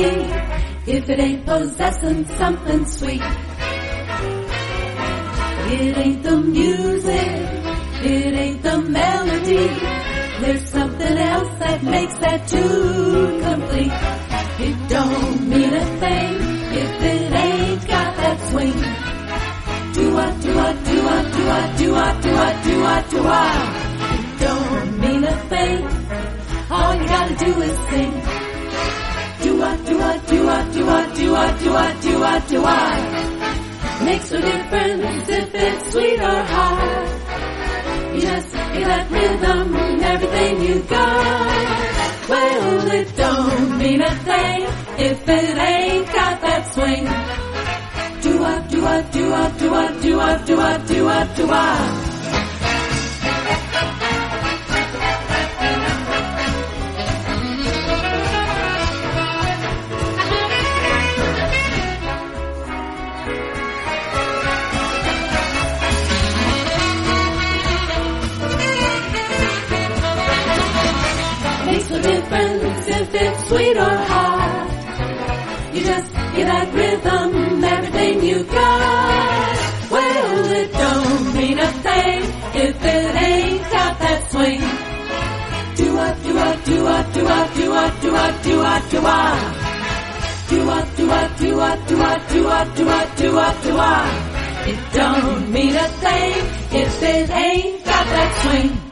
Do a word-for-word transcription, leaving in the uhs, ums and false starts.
melody if it ain't possessing something sweet. It ain't the music, it ain't the melody. There's something else that makes that tune complete. It don't mean a thing if it ain't got that swing. Do-a, do-a, do-a, do-a, do-a, do-a, do-a, do-a. It don't mean a thing. All you gotta do is sing. Do-a, do-a, do-a, do-a, do-a, do-a, do-a, do-a. Makes no difference if it's sweet or hard. You just feel that rhythm and everything you got. Well, it don't mean a thing if it ain't got that swing. Do-a, do-a, do-a, do-a, do-a, do-a, do-a, do-a. Makes no difference if it's sweet or hard. You just get that rhythm, everything you got. Well, it don't mean a thing if it ain't got that swing. Do-a, do-a, do-a, do-a, do-a, do-a, do-a, do-a. Do-a, do-a, do-a, do-a, do-a, do-a, do-a, do-a. It don't mean a thing if it ain't got that swing.